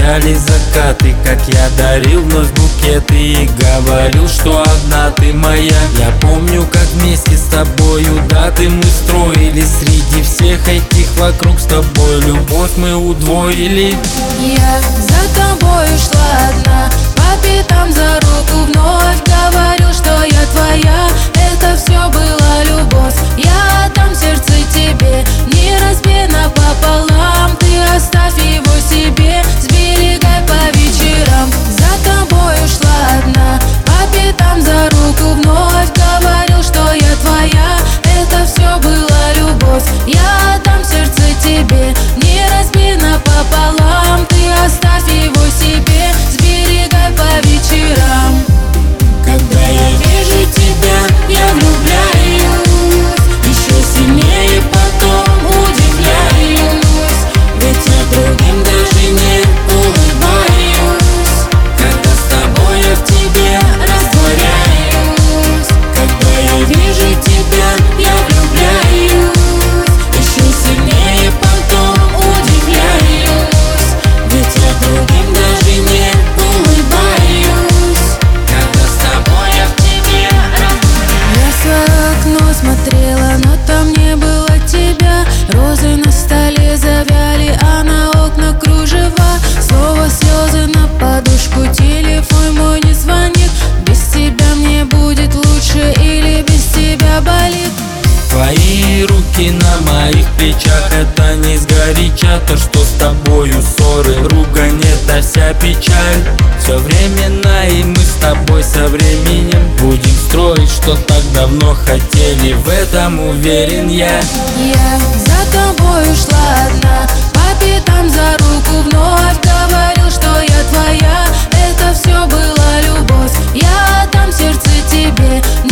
печали закаты, как я дарил вновь букеты и говорил, что одна ты моя. Я помню, как вместе с тобою даты мы строили, среди всех этих вокруг с тобой любовь мы удвоили. Я за тобой шла одна, по пятам за руку вновь говорил, что я твоя. Это все была любовь, я отдам сердце тебе, не разбей напополам. Ты оставь его себе, сберегай по вечерам. За тобой шла одна, по пятам за руку вновь говорил, что я твоя. Это все была любовь, я отдам сердце тебе, не разбей напополам. Ты оставь его себе, сберегай по вечерам. Когда я вижу тебя, я влюбляюсь, еще сильнее потом удивляюсь, ведь я другим даже не улыбаюсь. Когда с тобой я в тебе растворяюсь. Когда я вижу тебя, я влюбляюсь, еще сильнее потом удивляюсь, ведь я другим даже не улыбаюсь. Когда с тобой я в тебе растворяюсь. Я в свое окно смотрела, но там не было тебя. Розы на столе завяли, а на окнах кружева. Снова слезы на подушку, телефон мой не звонит. Без тебя мне будет лучше или без тебя болит? Твои руки на моих плечах, это не сгоряча. То, что с тобою ссоры, ругань, это вся печаль. Все временно, и мы с тобой со временем будем строить, что так давно хотели, в этом уверен я. Я за тобой шла одна, по пятам за руку вновь говорил, что я твоя. Это все была любовь, я отдам сердце тебе,